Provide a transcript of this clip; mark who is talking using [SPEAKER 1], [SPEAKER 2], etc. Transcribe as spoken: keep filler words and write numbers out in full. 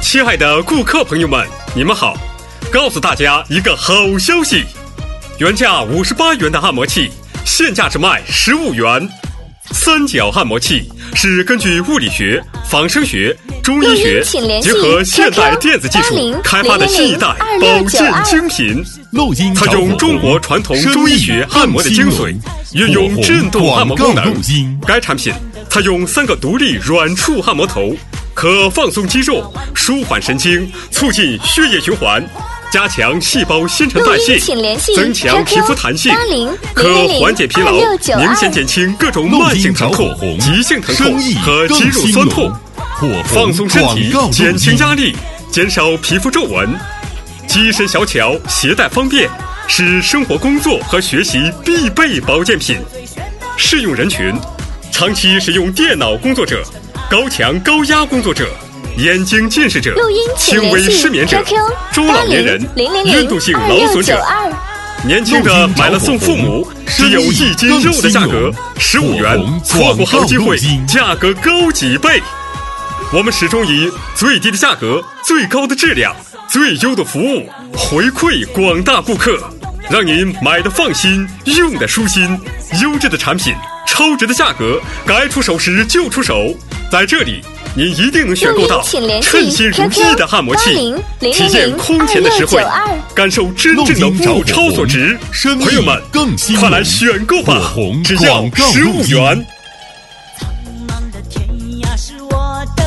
[SPEAKER 1] 亲爱的顾客朋友们，你们好！告诉大家一个好消息，原价五十八元的按摩器，现价只卖十五元。三角按摩器是根据物理学、仿生学、中医学结合现代电子技术开发的新一代保健精品，采用中国传统中医学按摩的精髓，运用震动按摩功能。该产品采用三个独立软触按摩头，可放松肌肉、舒缓神经、促进血液循环，加强细胞新陈代谢，增强皮肤弹性，可缓解疲劳，明显减轻各种慢性疼痛、急性疼痛和肌肉酸痛，放松身体，减轻压力，减少皮肤皱纹。机身小巧，携带方便，是生活工作和学习必备保健品。适用人群：长期使用电脑工作者、高强高压工作者、眼睛近视者、轻微失眠者、中老年人、运动性劳损者。年轻的买了送父母，只有一斤肉的价格十五元，错过好机会，价格高几倍。我们始终以最低的价格、最高的质量、最优的服务回馈广大顾客，让您买的放心，用的舒心。优质的产品，超值的价格，该出手时就出手。在这里，您一定能选购到称心如意的按摩器，体验空前的实惠，感受真正的物超所值。朋友们，快来选购吧，只要十五元。